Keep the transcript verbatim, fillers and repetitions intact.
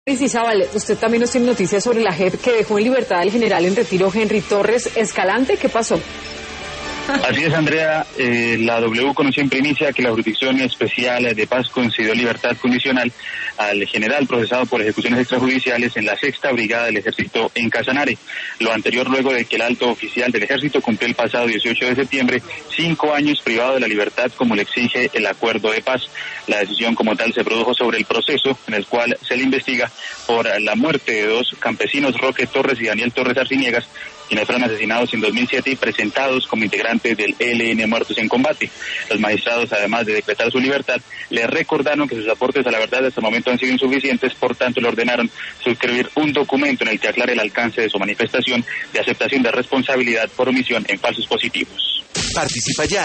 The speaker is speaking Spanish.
Isabel, usted también nos tiene noticias sobre la J E P que dejó en libertad al general en retiro Henry Torres Escalante. ¿Qué pasó? Así es, Andrea. Eh, la W conoció en primicia que la Jurisdicción Especial de Paz concedió libertad condicional al general procesado por ejecuciones extrajudiciales en la Sexta Brigada del Ejército en Casanare. Lo anterior luego de que el alto oficial del Ejército cumplió el pasado dieciocho de septiembre cinco años privado de la libertad como le exige el acuerdo de paz. La decisión como tal se produjo sobre el proceso en el cual se le investiga por la muerte de dos campesinos, Roque Torres y Daniel Torres Arciniegas, quienes fueron asesinados en dos mil siete y presentados como integrantes del E L N Muertos en Combate. Los magistrados, además de decretar su libertad, le recordaron que sus aportes a la verdad hasta el momento han sido insuficientes, por tanto le ordenaron suscribir un documento en el que aclare el alcance de su manifestación de aceptación de responsabilidad por omisión en falsos positivos. Participa ya